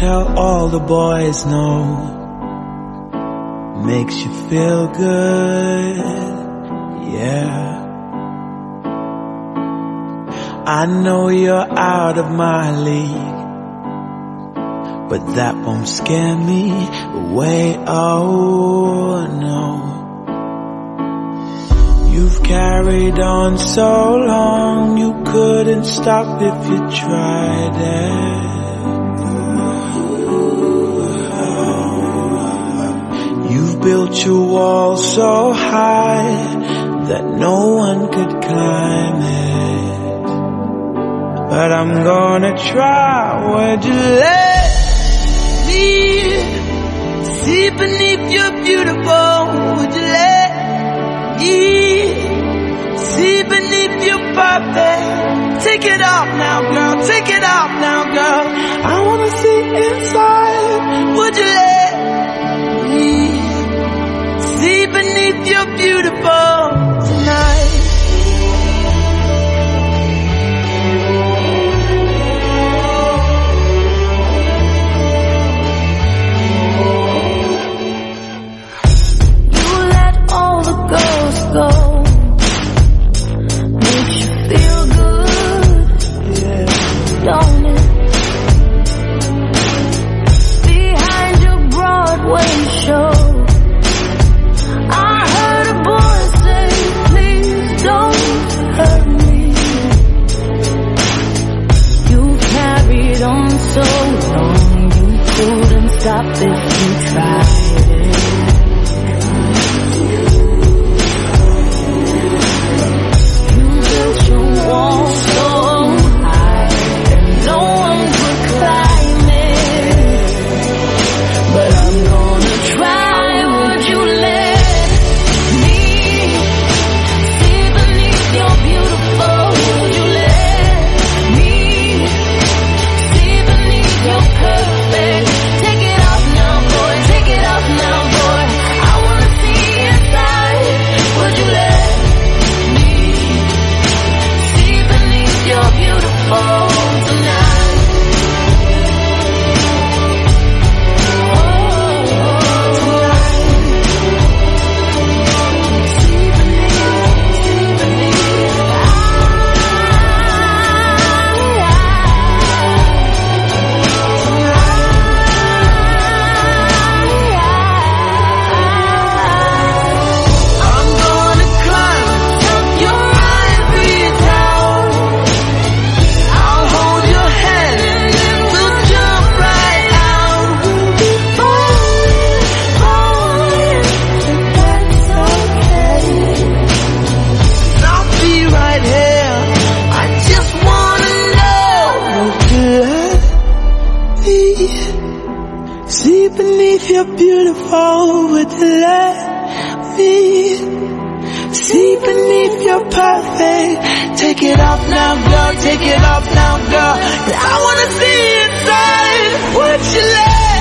tell all the boys no. Makes you feel good, yeah. I know you're out of my league, but that won't scare me away, oh no. You've carried on so long, you couldn't stop if you tried it. You've built your wall so high that no one could climb it. But I'm gonna try. Would you let me see beneath your beautiful? Would you let me see beneath your perfect? Take it off now, girl. Take it off now, girl. I wanna see inside. Would you let me see beneath your beautiful tonight? Go. Makes you feel good, yeah, don't it? Behind your Broadway show, I heard a boy say, please don't hurt me. You carried on so long, you couldn't stop if you tried it. Wall so high and no one could climb it, but I'm gonna try. Would you let me see beneath your beautiful? Would you let me see beneath your perfect? Take it off now, boy. Take it off now, boy. I wanna see inside. Would you let you're beautiful tonight. Oh, tonight. See beneath. I'm gonna climb up your ivory tower. I'll hold your hand and then we'll jump right out. Falling, that's okay. I'll be right here. I just wanna know. Would you let me see beneath your beautiful? Would you let me see beneath your perfect? Take it off now, girl. Take it off now, girl. 'Cause I wanna see inside. Would you let